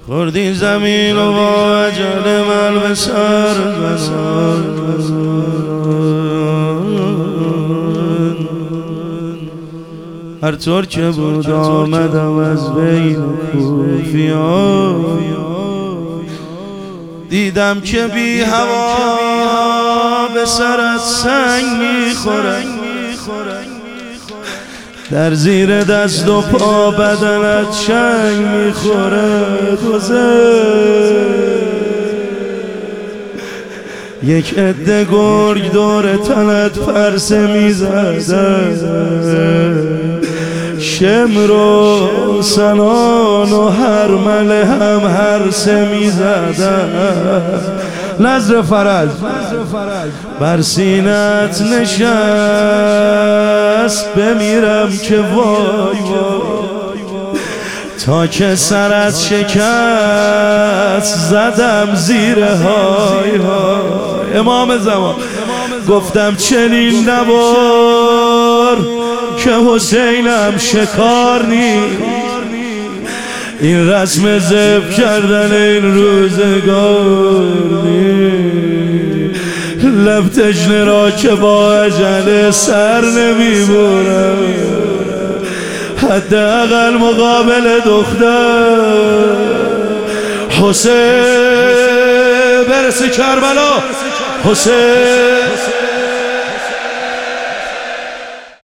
خوردی زمین و با اجل من به سر هر طور که بود آمدم از بین کوفیان، دیدم که بی هوا به سرت سنگ میخورد، در زیر دست و پا بدنت چنگ میخورد. یک عده گرگ دور تنت پرسه میزدن، شمر و سنان و هرمله هم هرسه میزدن. نظر فرج بر سینت نشست، بمیرم که وای وای، تا که سرت شکست زدم زیر های های. امام زمان گفتم چنین نبار که حسینم شکار نیست، این رسم ذبح کردن این روزگار نیست. لب تشنه را که با اجل سر نمیبرم، حداقل مقابل دختر حسین برسه کربلا. حسین